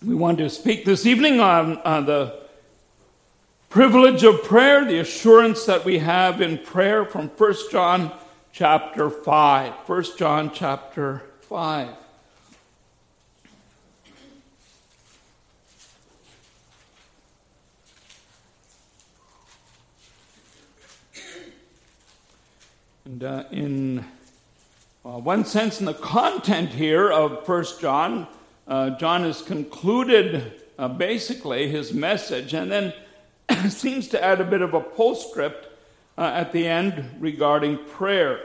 We want to speak this evening on the privilege of prayer, the assurance that we have in prayer from 1 John chapter 5. 1 John chapter 5. And in one sense, in the content here of 1 John, John has concluded basically his message and then seems to add a bit of a postscript at the end regarding prayer.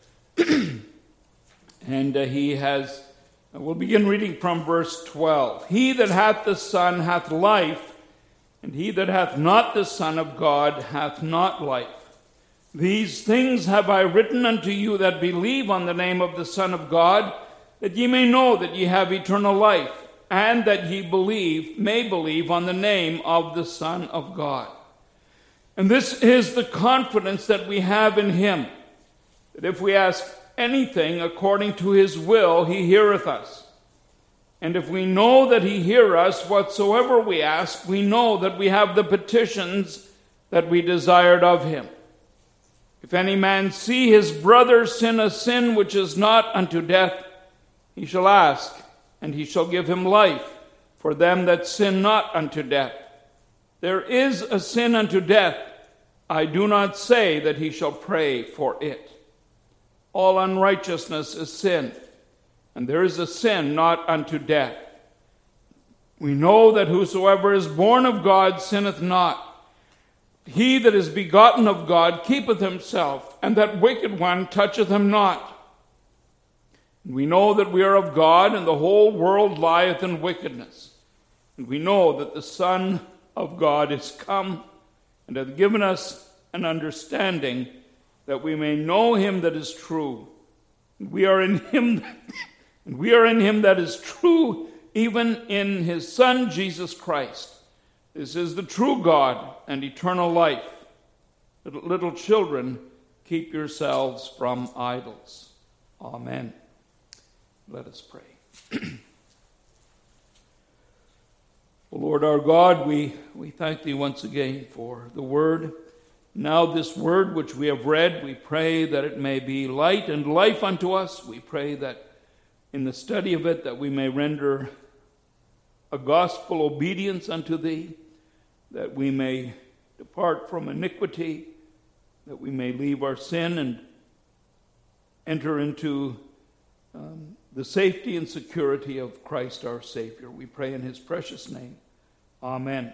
And we'll begin reading from verse 12. He that hath the Son hath life, and he that hath not the Son of God hath not life. These things have I written unto you that believe on the name of the Son of God, that ye may know that ye have eternal life, and that ye may believe on the name of the Son of God. And this is the confidence that we have in him, that if we ask anything according to his will, he heareth us. And if we know that he hear us whatsoever we ask, we know that we have the petitions that we desired of him. If any man see his brother sin a sin which is not unto death, he shall ask, and he shall give him life for them that sin not unto death. There is a sin unto death. I do not say that he shall pray for it. All unrighteousness is sin, and there is a sin not unto death. We know that whosoever is born of God sinneth not. He that is begotten of God keepeth himself, and that wicked one toucheth him not. We know that we are of God, and the whole world lieth in wickedness. And we know that the Son of God is come, and hath given us an understanding, that we may know him that is true. And we are in him that is true, even in his Son Jesus Christ. This is the true God and eternal life. Little children, keep yourselves from idols. Amen. Let us pray. O Lord our God, we thank thee once again for the word. Now this word which we have read, we pray that it may be light and life unto us. We pray that in the study of it that we may render a gospel obedience unto thee, that we may depart from iniquity, that we may leave our sin and enter into the safety and security of Christ our Savior. We pray in his precious name. Amen.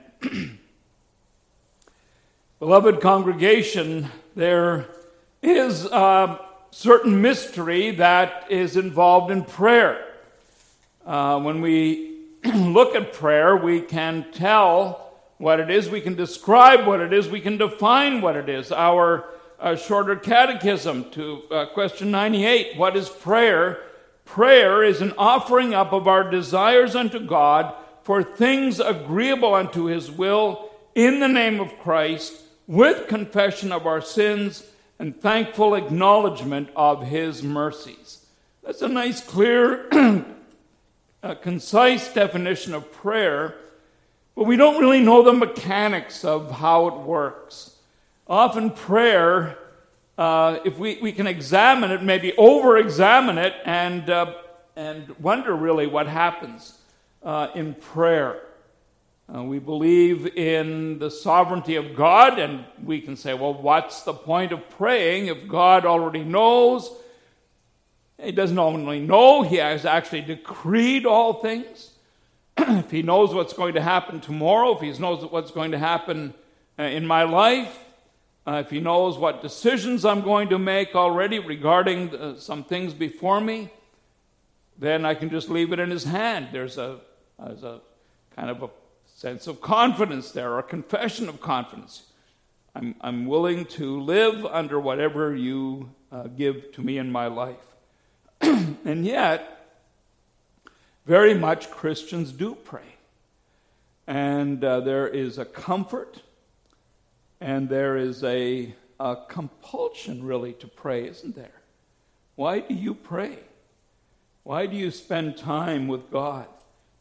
Beloved congregation, there is a certain mystery that is involved in prayer. When we look at prayer, we can tell what it is, we can describe what it is, we can define what it is. Our shorter catechism to question 98, what is prayer? Prayer is an offering up of our desires unto God for things agreeable unto his will in the name of Christ, with confession of our sins and thankful acknowledgement of his mercies. That's a nice, clear, concise definition of prayer, but we don't really know the mechanics of how it works. Often prayer, if we can examine it, maybe over-examine it, and wonder really what happens in prayer. We believe in the sovereignty of God, and we can say, well, what's the point of praying if God already knows? He doesn't only know, he has actually decreed all things. If he knows what's going to happen tomorrow, if he knows what's going to happen in my life, if he knows what decisions I'm going to make already regarding some things before me, then I can just leave it in his hand. There's a kind of a sense of confidence there, or a confession of confidence. I'm willing to live under whatever you give to me in my life. And yet, very much Christians do pray. And there is a comfort, and there is a compulsion, really, to pray, isn't there? Why do you pray? Why do you spend time with God?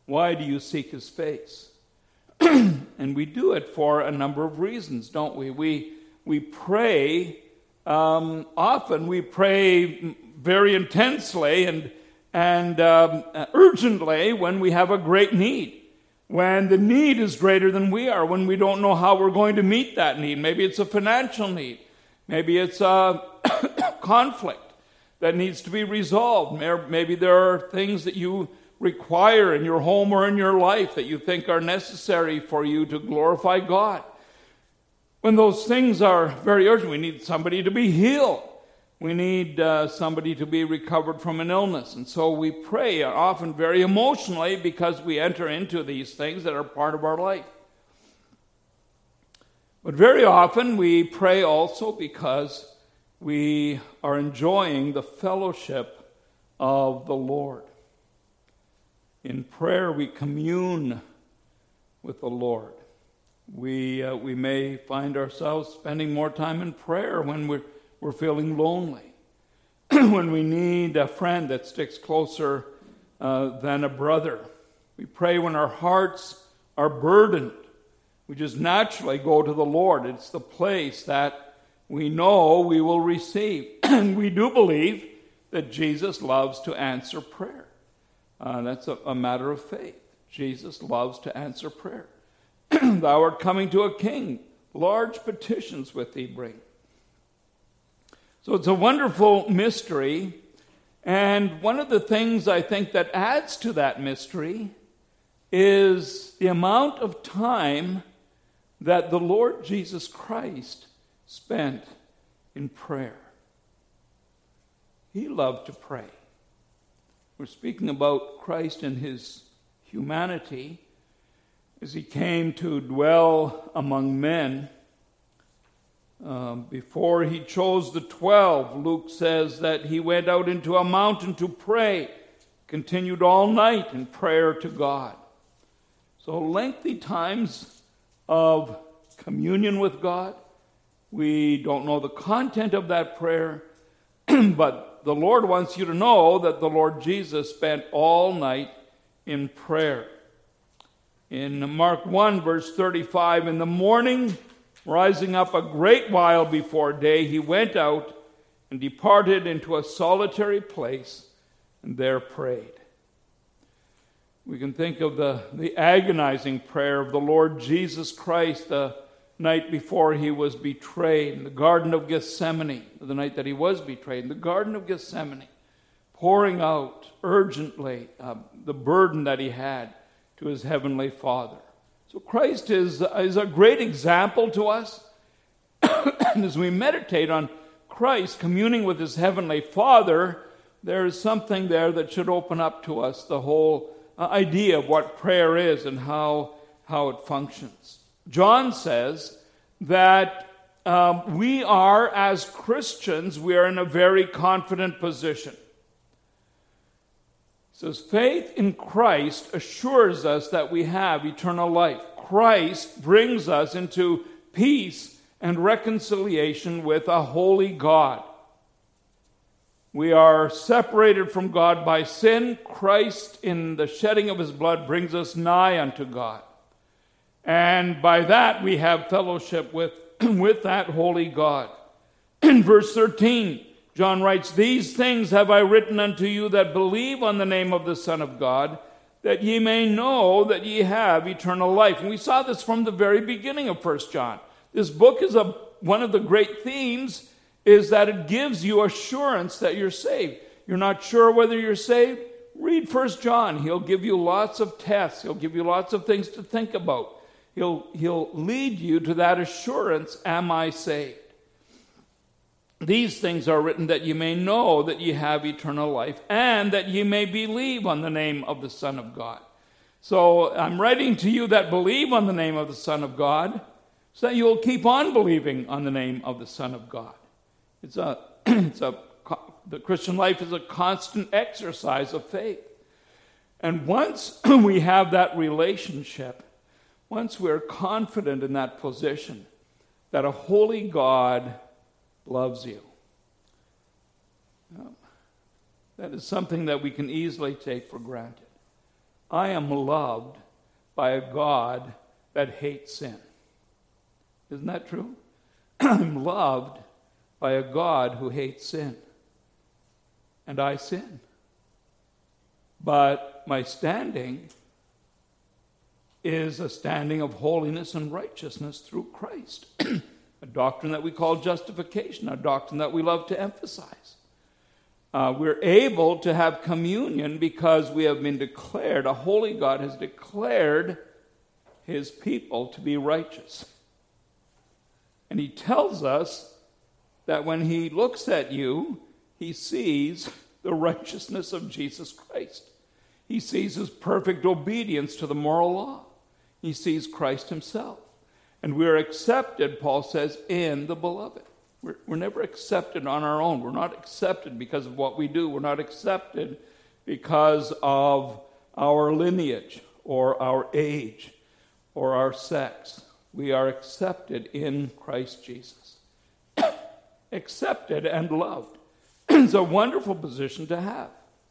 Why do you seek his face? And we do it for a number of reasons, don't we? We pray, often we pray very intensely and urgently when we have a great need. When the need is greater than we are, when we don't know how we're going to meet that need. Maybe it's a financial need. Maybe it's a conflict that needs to be resolved. Maybe there are things that you require in your home or in your life that you think are necessary for you to glorify God. When those things are very urgent, we need somebody to be healed. We need somebody to be recovered from an illness. And so we pray often very emotionally because we enter into these things that are part of our life. But very often we pray also because we are enjoying the fellowship of the Lord. In prayer, we commune with the Lord. We may find ourselves spending more time in prayer when we're feeling lonely, when we need a friend that sticks closer than a brother. We pray when our hearts are burdened. We just naturally go to the Lord. It's the place that we know we will receive. And we do believe that Jesus loves to answer prayer. That's a matter of faith. Jesus loves to answer prayer. Thou art coming to a king. Large petitions with thee bring. So it's a wonderful mystery. And one of the things I think that adds to that mystery is the amount of time that the Lord Jesus Christ spent in prayer. He loved to pray. We're speaking about Christ and his humanity as he came to dwell among men. Before he chose the 12, Luke says that he went out into a mountain to pray, continued all night in prayer to God. So lengthy times of communion with God. We don't know the content of that prayer, but the Lord wants you to know that the Lord Jesus spent all night in prayer. In Mark 1, verse 35, in the morning, rising up a great while before day, he went out and departed into a solitary place and there prayed. We can think of the agonizing prayer of the Lord Jesus Christ the night before he was betrayed in the Garden of Gethsemane, the night that he was betrayed, in the Garden of Gethsemane, pouring out urgently the burden that he had to his heavenly Father. So Christ is a great example to us. And as we meditate on Christ communing with his heavenly Father, there is something there that should open up to us the whole idea of what prayer is and how it functions. John says that we are, as Christians, we are in a very confident position. He says, faith in Christ assures us that we have eternal life. Christ brings us into peace and reconciliation with a holy God. We are separated from God by sin. Christ, in the shedding of his blood, brings us nigh unto God. And by that we have fellowship with that holy God. In verse 13, John writes, these things have I written unto you that believe on the name of the Son of God, that ye may know that ye have eternal life. And we saw this from the very beginning of 1 John. This book is one of the great themes is that it gives you assurance that you're saved. You're not sure whether you're saved? Read 1 John. He'll give you lots of tests. He'll give you lots of things to think about. He'll lead you to that assurance, am I saved? These things are written that you may know that ye have eternal life, and that ye may believe on the name of the Son of God. So I'm writing to you that believe on the name of the Son of God, so that you'll keep on believing on the name of the Son of God. The Christian life is a constant exercise of faith. And once we have that relationship, once we're confident in that position, that a holy God loves you, that is something that we can easily take for granted. I am loved by a God that hates sin. Isn't that true? I'm loved by a God who hates sin. And I sin. But my standing is a standing of holiness and righteousness through Christ. A doctrine that we call justification, a doctrine that we love to emphasize. We're able to have communion because we have been declared, a holy God has declared his people to be righteous. And he tells us that when he looks at you, he sees the righteousness of Jesus Christ. He sees his perfect obedience to the moral law. He sees Christ himself. And we are accepted, Paul says, in the beloved. We're never accepted on our own. We're not accepted because of what we do. We're not accepted because of our lineage or our age or our sex. We are accepted in Christ Jesus. Accepted and loved. It's a wonderful position to have.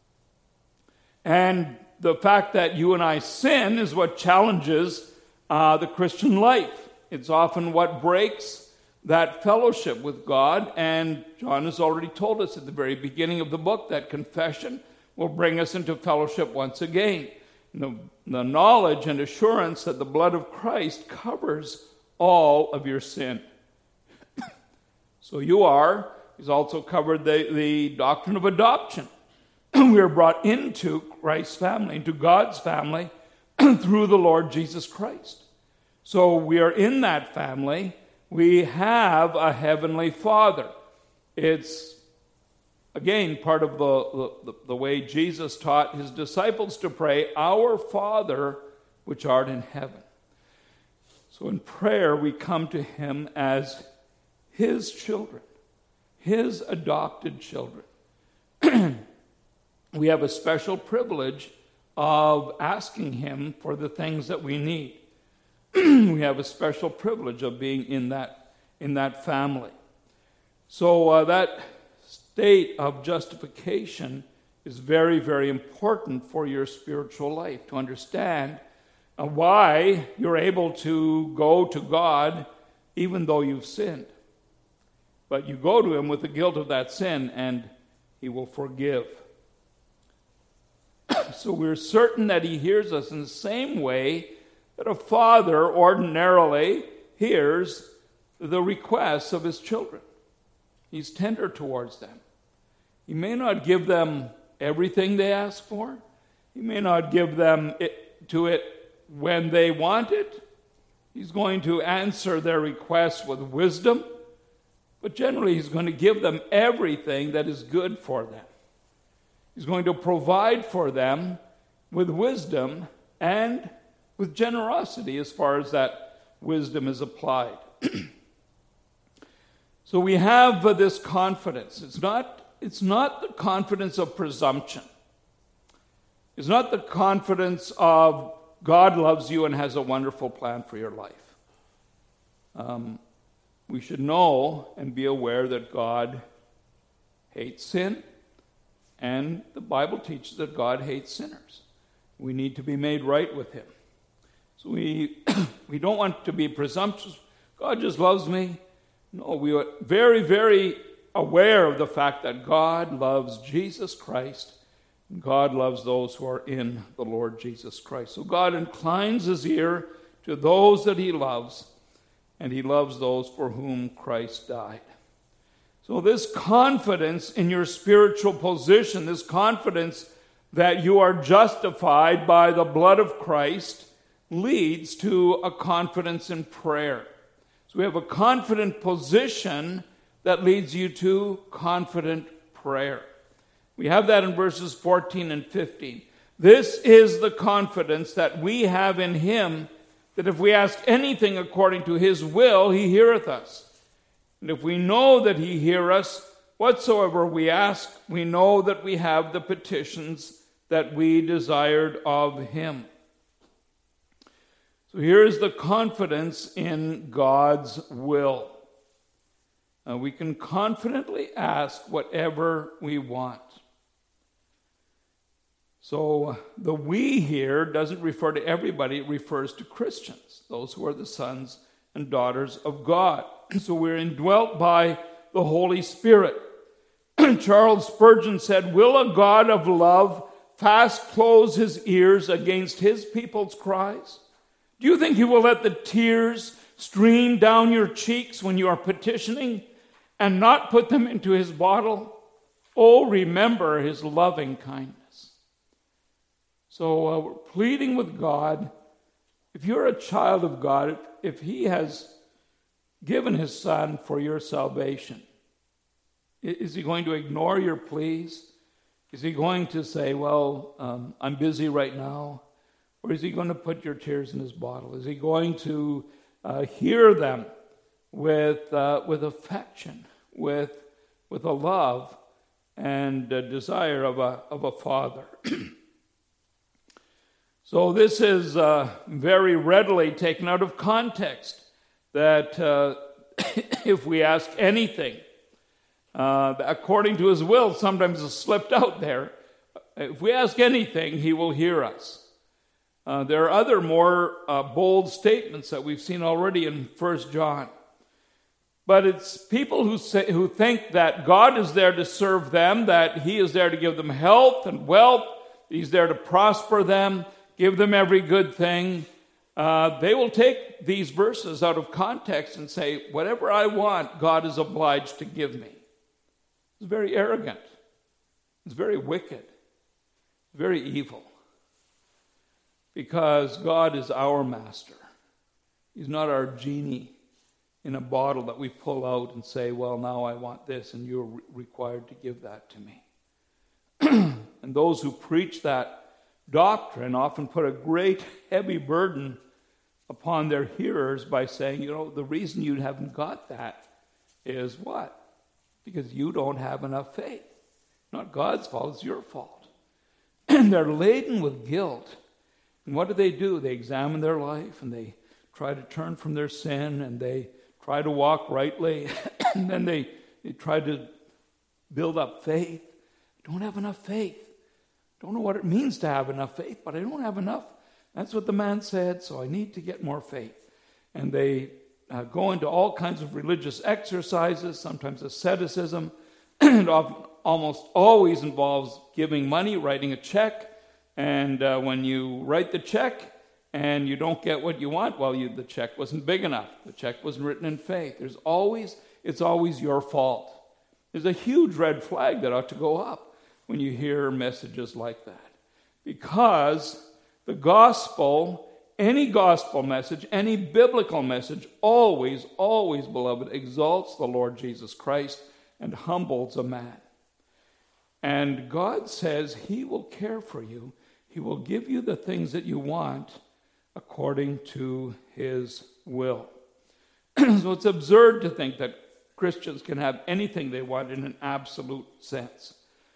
And the fact that you and I sin is what challenges the Christian life. It's often what breaks that fellowship with God. And John has already told us at the very beginning of the book that confession will bring us into fellowship once again. The knowledge and assurance that the blood of Christ covers all of your sin. So he's also covered the doctrine of adoption. We are brought into Christ's family, into God's family, through the Lord Jesus Christ. So we are in that family. We have a heavenly Father. It's, again, part of the way Jesus taught his disciples to pray, Our Father, which art in heaven. So in prayer, we come to him as his children, his adopted children. We have a special privilege of asking him for the things that we need. We have a special privilege of being in that family. So that state of justification is very, very important for your spiritual life, to understand why you're able to go to God even though you've sinned. But you go to him with the guilt of that sin, and he will forgive. So we're certain that he hears us in the same way that a father ordinarily hears the requests of his children. He's tender towards them. He may not give them everything they ask for. He may not give them it when they want it. He's going to answer their requests with wisdom. But generally, he's going to give them everything that is good for them. He's going to provide for them with wisdom and with generosity as far as that wisdom is applied. So we have this confidence. It's not the confidence of presumption. It's not the confidence of God loves you and has a wonderful plan for your life. We should know and be aware that God hates sin, and the Bible teaches that God hates sinners. We need to be made right with him. So we don't want to be presumptuous. God just loves me. No, we are very, very aware of the fact that God loves Jesus Christ. And God loves those who are in the Lord Jesus Christ. So God inclines his ear to those that he loves, and he loves those for whom Christ died. So this confidence in your spiritual position, this confidence that you are justified by the blood of Christ, leads to a confidence in prayer. So we have a confident position that leads you to confident prayer. We have that in verses 14 and 15. This is the confidence that we have in him, that if we ask anything according to his will, he heareth us. And if we know that he hear us, whatsoever we ask, we know that we have the petitions that we desired of him. So here is the confidence in God's will. We can confidently ask whatever we want. So the we here doesn't refer to everybody, it refers to Christians, those who are the sons and daughters of God. So we're indwelt by the Holy Spirit. Charles Spurgeon said, "Will a God of love fast close his ears against his people's cries? Do you think he will let the tears stream down your cheeks when you are petitioning and not put them into his bottle? Oh, remember his loving kindness." So we're pleading with God. If you're a child of God, if he has given his son for your salvation, is he going to ignore your pleas? Is he going to say, well, I'm busy right now? Or is he going to put your tears in his bottle? Is he going to hear them with affection, with a love and a desire of a father? So this is very readily taken out of context, that if we ask anything according to his will, sometimes it's slipped out there. If we ask anything, he will hear us. There are other more bold statements that we've seen already in 1 John. But it's people who think that God is there to serve them, that he is there to give them health and wealth, he's there to prosper them, give them every good thing. They will take these verses out of context and say, whatever I want, God is obliged to give me. It's very arrogant. It's very wicked. Very evil. Because God is our master. He's not our genie in a bottle that we pull out and say, well, now I want this, and you're required to give that to me. And those who preach that doctrine often put a great heavy burden upon their hearers by saying, the reason you haven't got that is what? Because you don't have enough faith. Not God's fault, it's your fault. And they're laden with guilt. And what do? They examine their life and they try to turn from their sin and they try to walk rightly. And then they try to build up faith. I don't have enough faith. Don't know what it means to have enough faith, but I don't have enough. That's what the man said, so I need to get more faith. And they go into all kinds of religious exercises, sometimes asceticism. It almost always involves giving money, writing a check. And when you write the check and you don't get what you want, well, the check wasn't big enough. The check wasn't written in faith. It's always your fault. There's a huge red flag that ought to go up when you hear messages like that. Because the gospel, any gospel message, any biblical message, always, beloved, exalts the Lord Jesus Christ and humbles a man. And God says he will care for you. He will give you the things that you want according to his will. So it's absurd to think that Christians can have anything they want in an absolute sense.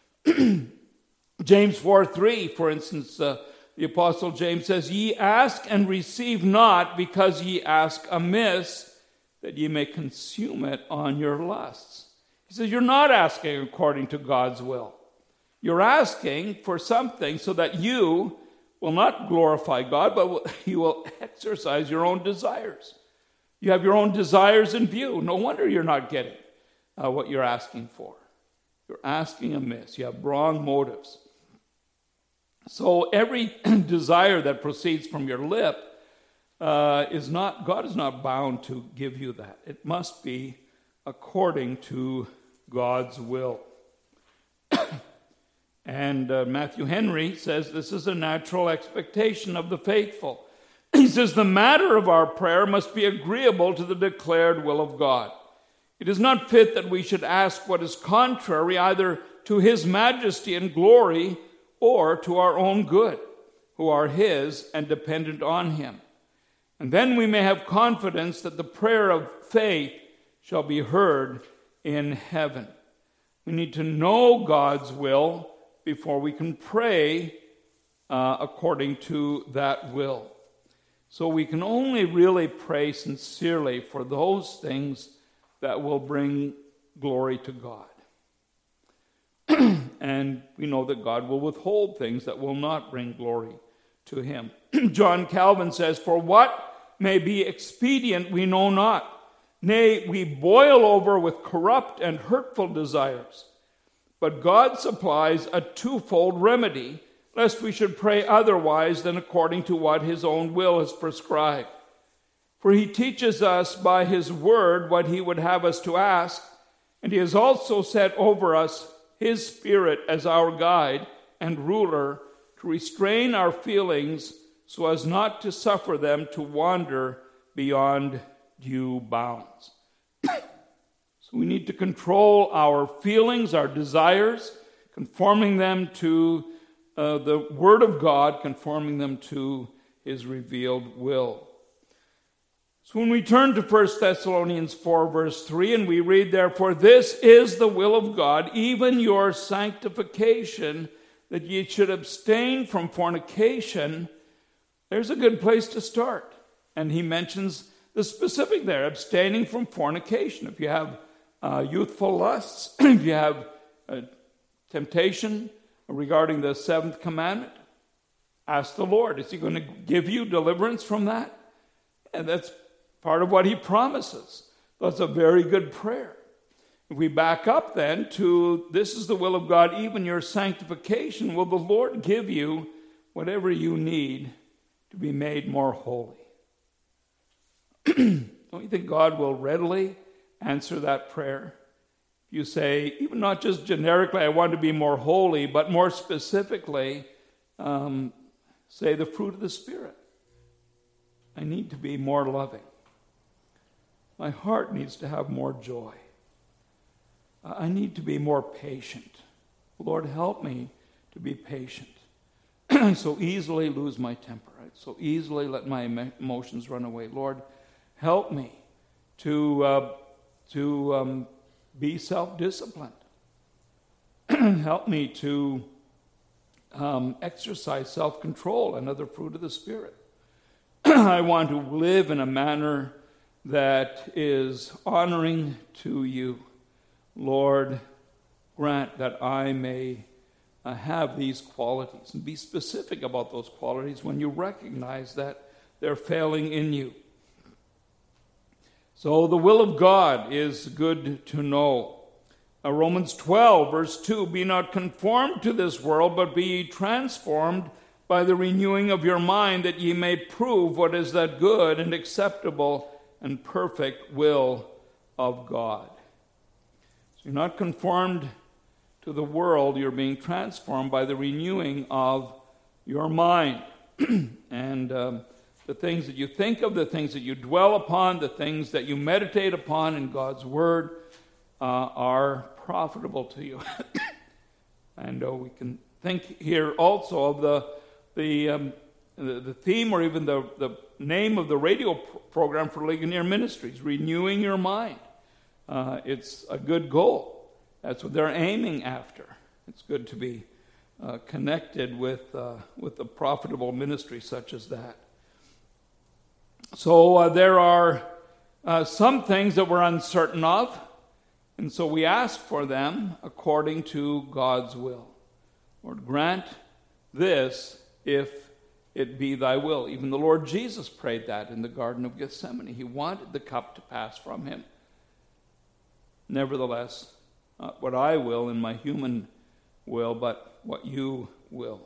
James 4:3, for instance, the Apostle James says, "Ye ask and receive not, because ye ask amiss, that ye may consume it on your lusts." He says, you're not asking according to God's will. You're asking for something so that you will not glorify God, but you will exercise your own desires. You have your own desires in view. No wonder you're not getting what you're asking for. You're asking amiss. You have wrong motives. So every desire that proceeds from your lip God is not bound to give you that. It must be according to God's will. And Matthew Henry says this is a natural expectation of the faithful. He says the matter of our prayer must be agreeable to the declared will of God. It is not fit that we should ask what is contrary either to his majesty and glory or to our own good, who are his and dependent on him. And then we may have confidence that the prayer of faith shall be heard in heaven. We need to know God's will before we can pray according to that will. So we can only really pray sincerely for those things that will bring glory to God. And we know that God will withhold things that will not bring glory to him. John Calvin says, "For what may be expedient we know not. Nay, we boil over with corrupt and hurtful desires. But God supplies a twofold remedy, lest we should pray otherwise than according to what his own will has prescribed. For he teaches us by his word what he would have us to ask, and he has also set over us his Spirit as our guide and ruler to restrain our feelings so as not to suffer them to wander beyond due bounds." So we need to control our feelings, our desires, conforming them to the Word of God, conforming them to his revealed will. So when we turn to 1 Thessalonians 4, verse 3, and we read, "Therefore this is the will of God, even your sanctification, that ye should abstain from fornication," there's a good place to start. And he mentions the specific there, abstaining from fornication. If you have youthful lusts, if you have temptation regarding the seventh commandment, ask the Lord. Is he going to give you deliverance from that? And that's part of what he promises. That's a very good prayer. If we back up then to, "This is the will of God, even your sanctification," will the Lord give you whatever you need to be made more holy? Don't you think God will readily answer that prayer? If you say, even not just generically, "I want to be more holy," but more specifically, say the fruit of the Spirit. I need to be more loving. My heart needs to have more joy. I need to be more patient. Lord, help me to be patient. I so easily lose my temper. I so easily let my emotions run away. Lord, help me to be self-disciplined. Help me to exercise self-control, another fruit of the Spirit. I want to live in a manner that is honoring to you. Lord, grant that I may have these qualities, and be specific about those qualities when you recognize that they're failing in you. So the will of God is good to know. Romans 12, verse 2, "Be not conformed to this world, but be ye transformed by the renewing of your mind, that ye may prove what is that good and acceptable and perfect will of God." So you're not conformed to the world, you're being transformed by the renewing of your mind. And the things that you think of, the things that you dwell upon, the things that you meditate upon in God's Word are profitable to you. And we can think here also of the theme, or even the name of the radio program for Ligonier Ministries, Renewing Your Mind. It's a good goal. That's what they're aiming after. It's good to be connected with a profitable ministry such as that. So there are some things that we're uncertain of, and so we ask for them according to God's will. Lord, grant this if it be thy will. Even the Lord Jesus prayed that in the Garden of Gethsemane. He wanted the cup to pass from him. Nevertheless, not what I will in my human will, but what you will.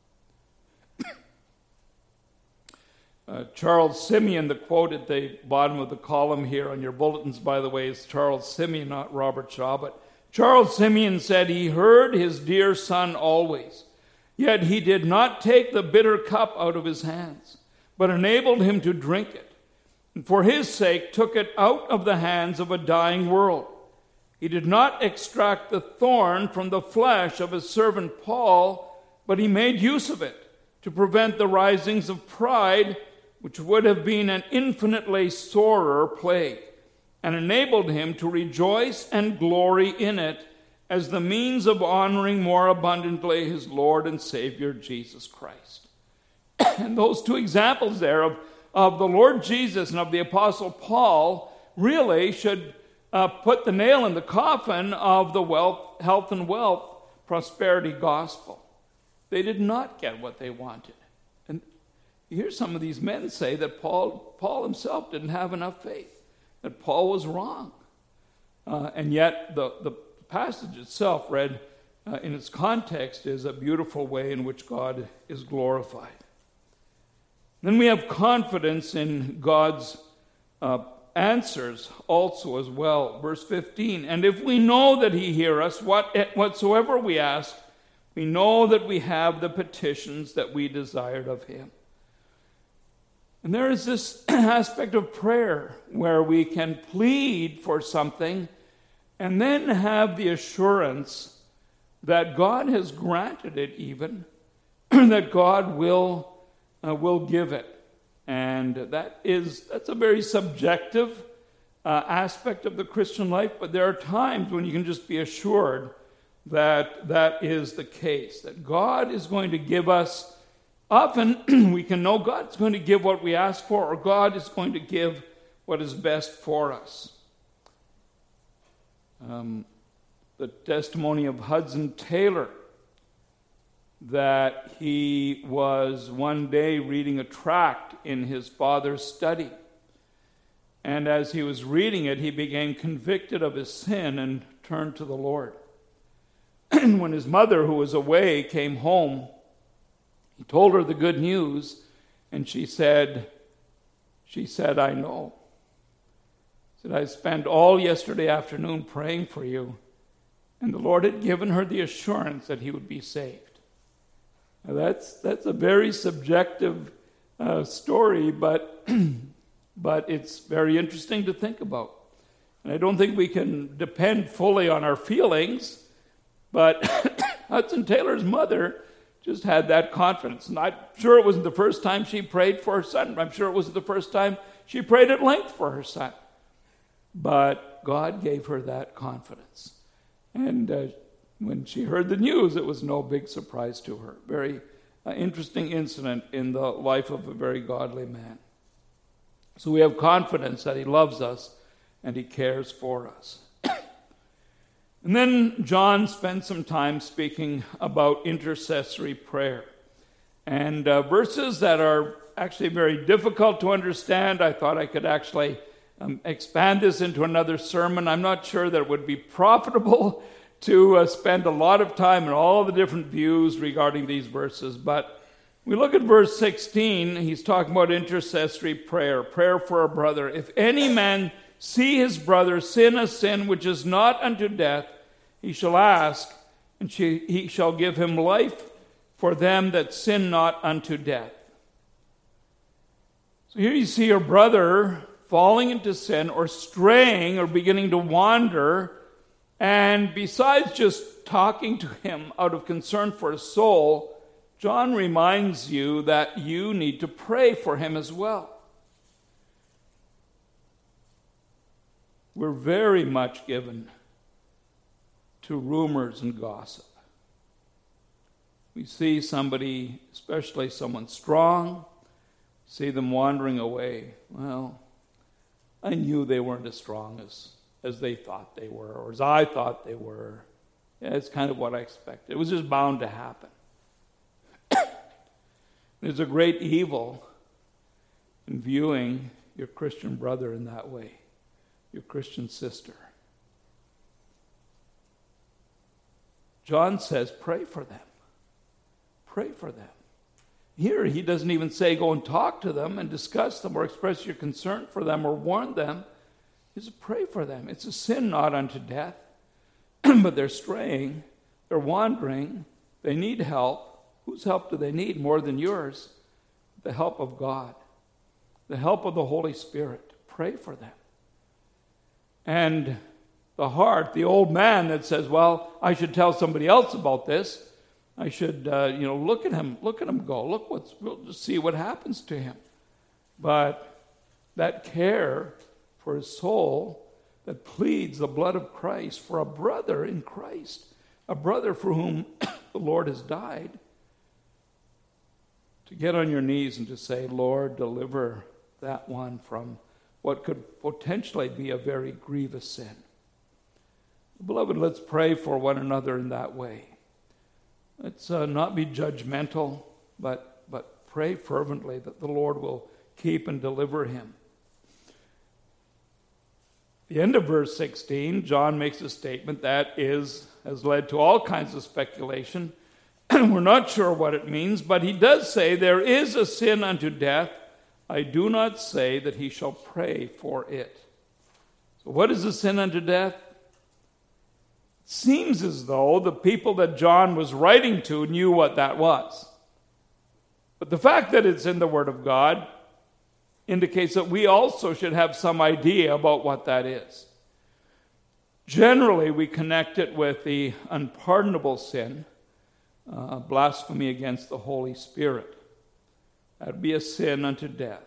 Charles Simeon, the quote at the bottom of the column here on your bulletins, by the way, is Charles Simeon, not Robert Shaw. But Charles Simeon said, "He heard his dear son always, yet he did not take the bitter cup out of his hands, but enabled him to drink it, and for his sake took it out of the hands of a dying world. He did not extract the thorn from the flesh of his servant Paul, but he made use of it to prevent the risings of pride, which would have been an infinitely sorer plague, and enabled him to rejoice and glory in it as the means of honoring more abundantly his Lord and Savior, Jesus Christ." And those two examples there of the Lord Jesus and of the Apostle Paul really should put the nail in the coffin of the health and wealth prosperity gospel. They did not get what they wanted. And you hear some of these men say that Paul himself didn't have enough faith, that Paul was wrong. And yet the passage itself, read in its context, is a beautiful way in which God is glorified. Then we have confidence in God's answers also as well. Verse 15, and if we know that he hears us, whatsoever we ask, we know that we have the petitions that we desired of him. And there is this aspect of prayer where we can plead for something and then have the assurance that God has granted it even, that God will give it. And that's a very subjective aspect of the Christian life, but there are times when you can just be assured that that is the case, that God is going to give us. Often we can know God's going to give what we ask for, or God is going to give what is best for us. The testimony of Hudson Taylor, that he was one day reading a tract in his father's study. And as he was reading it, he became convicted of his sin and turned to the Lord. And when his mother, who was away, came home, he told her the good news, and she said, I know. She said, I spent all yesterday afternoon praying for you, and the Lord had given her the assurance that he would be saved. Now that's a very subjective story, but it's very interesting to think about. And I don't think we can depend fully on our feelings, but Hudson Taylor's mother just had that confidence. And I'm sure it wasn't the first time she prayed for her son. I'm sure it wasn't the first time she prayed at length for her son. But God gave her that confidence. And when she heard the news, it was no big surprise to her. Very interesting incident in the life of a very godly man. So we have confidence that he loves us and he cares for us. And then John spent some time speaking about intercessory prayer. And verses that are actually very difficult to understand. I thought I could actually expand this into another sermon. I'm not sure that it would be profitable to spend a lot of time in all the different views regarding these verses. But we look at verse 16. He's talking about intercessory prayer, prayer for a brother. If any man see his brother sin a sin which is not unto death, he shall ask, and he shall give him life for them that sin not unto death. So here you see your brother falling into sin or straying or beginning to wander, and besides just talking to him out of concern for his soul, John reminds you that you need to pray for him as well. We're very much given to rumors and gossip. We see somebody, especially someone strong, see them wandering away. Well, I knew they weren't as strong as they thought they were, or as I thought they were. Yeah, it's kind of what I expected. It was just bound to happen. There's a great evil in viewing your Christian brother in that way, your Christian sister. John says, pray for them. Pray for them. Here, he doesn't even say go and talk to them and discuss them or express your concern for them or warn them. He says, pray for them. It's a sin not unto death, but they're straying, they're wandering, they need help. Whose help do they need more than yours? The help of God, the help of the Holy Spirit. Pray for them. And the heart, the old man that says, well, I should tell somebody else about this. I should, look at him go. We'll just see what happens to him. But that care for his soul that pleads the blood of Christ for a brother in Christ, a brother for whom the Lord has died, to get on your knees and to say, Lord, deliver that one from what could potentially be a very grievous sin. Beloved, let's pray for one another in that way. Let's not be judgmental, but pray fervently that the Lord will keep and deliver him. The end of verse 16, John makes a statement that has led to all kinds of speculation. We're not sure what it means, but he does say, there is a sin unto death. I do not say that he shall pray for it. So what is a sin unto death? It seems as though the people that John was writing to knew what that was. But the fact that it's in the Word of God indicates that we also should have some idea about what that is. Generally, we connect it with the unpardonable sin, blasphemy against the Holy Spirit. That would be a sin unto death.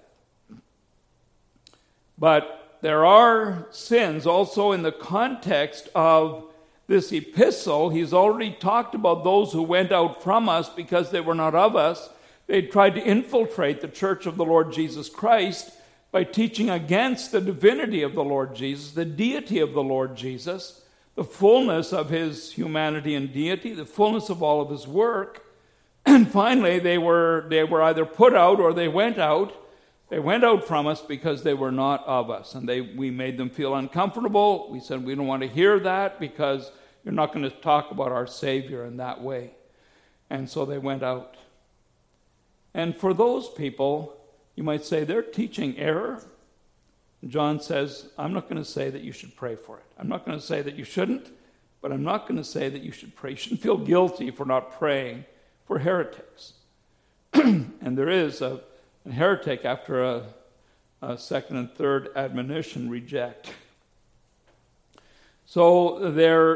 But there are sins also in the context of this epistle. He's already talked about those who went out from us because they were not of us. They tried to infiltrate the church of the Lord Jesus Christ by teaching against the divinity of the Lord Jesus, the deity of the Lord Jesus, the fullness of his humanity and deity, the fullness of all of his work. And finally, they were either put out or they went out. They went out from us because they were not of us. And we made them feel uncomfortable. We said, we don't want to hear that because you're not going to talk about our Savior in that way. And so they went out. And for those people, you might say they're teaching error. John says, I'm not going to say that you should pray for it. I'm not going to say that you shouldn't, but I'm not going to say that you should pray. You shouldn't feel guilty for not praying for heretics. And there is a heretic after a second and third admonition reject. So there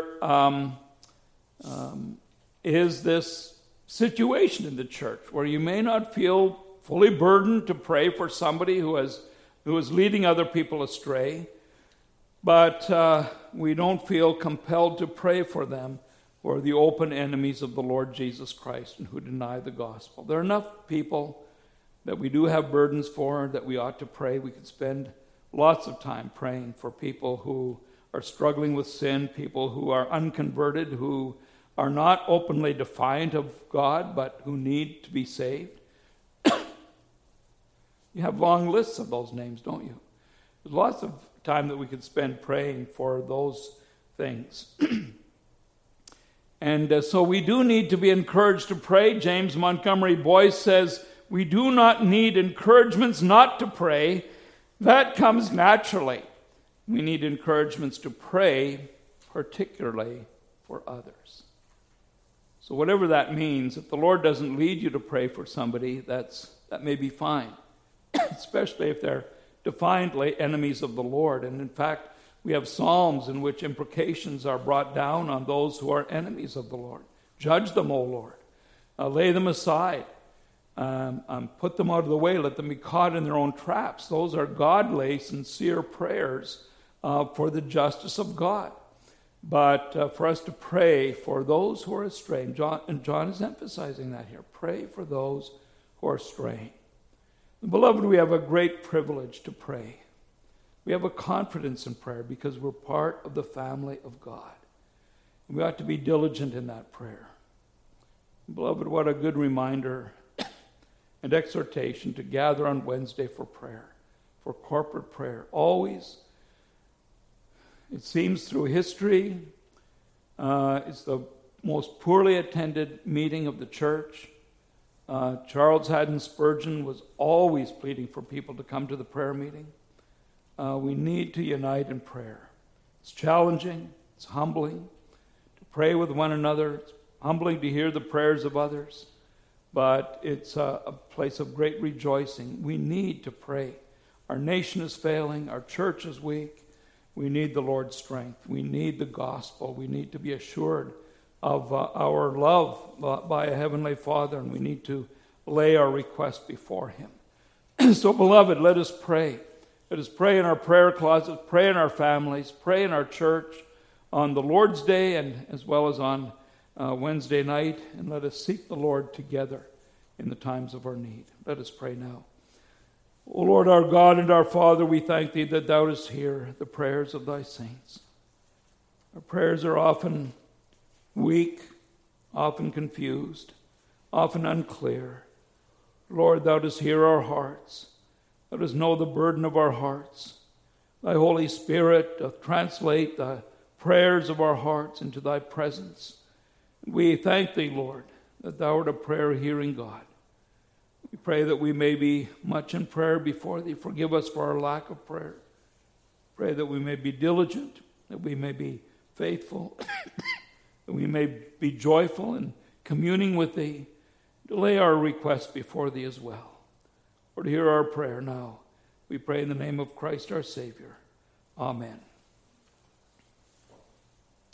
is this situation in the church where you may not feel fully burdened to pray for somebody who is leading other people astray, but we don't feel compelled to pray for them who are the open enemies of the Lord Jesus Christ and who deny the gospel. There are enough people that we do have burdens for, that we ought to pray. We could spend lots of time praying for people who are struggling with sin, people who are unconverted, who are not openly defiant of God, but who need to be saved. You have long lists of those names, don't you? There's lots of time that we could spend praying for those things. And so we do need to be encouraged to pray. James Montgomery Boyce says, we do not need encouragements not to pray. That comes naturally. We need encouragements to pray, particularly for others. So whatever that means, if the Lord doesn't lead you to pray for somebody, that may be fine, especially if they're defiantly enemies of the Lord. And in fact, we have psalms in which imprecations are brought down on those who are enemies of the Lord. Judge them, O Lord. Lay them aside. Put them out of the way. Let them be caught in their own traps. Those are godly, sincere prayers for the justice of God. But for us to pray for those who are astray, and John is emphasizing that here, pray for those who are straying. Beloved, we have a great privilege to pray. We have a confidence in prayer because we're part of the family of God. We ought to be diligent in that prayer. Beloved, what a good reminder and exhortation to gather on Wednesday for prayer, for corporate prayer. Always, it seems through history, it's the most poorly attended meeting of the church. Charles Haddon Spurgeon was always pleading for people to come to the prayer meeting. We need to unite in prayer. It's challenging. It's humbling to pray with one another. It's humbling to hear the prayers of others. But it's a place of great rejoicing. We need to pray. Our nation is failing. Our church is weak. We need the Lord's strength. We need the gospel. We need to be assured of our love by a heavenly Father, and we need to lay our request before Him. So, beloved, let us pray. Let us pray in our prayer closets, pray in our families, pray in our church on the Lord's Day and as well as on Wednesday night, and let us seek the Lord together in the times of our need. Let us pray now. O Lord, our God and our Father, we thank Thee that Thou dost hear the prayers of Thy saints. Our prayers are often weak, often confused, often unclear. Lord, thou dost hear our hearts. Thou dost know the burden of our hearts. Thy Holy Spirit doth translate the prayers of our hearts into thy presence. We thank thee, Lord, that thou art a prayer-hearing God. We pray that we may be much in prayer before thee. Forgive us for our lack of prayer. Pray that we may be diligent, that we may be faithful, that we may be joyful in communing with thee, to lay our requests before thee as well. Lord, hear our prayer now. We pray in the name of Christ our Savior. Amen.